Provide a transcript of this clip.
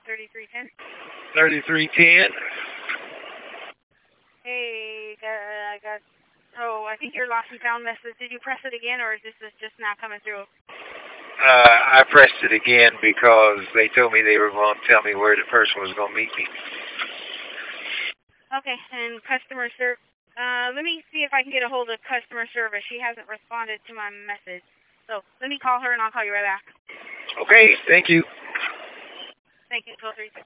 3310. 3310. Hey, so I think your lost and found message, did you press it again, or is this just now coming through? I pressed it again because they told me they were going to tell me where the person was going to meet me. Okay, and customer service. Let me see if I can get a hold of customer service. She hasn't responded to my message. So let me call her, and I'll call you right back. Okay, thank you. Thank you, 1236.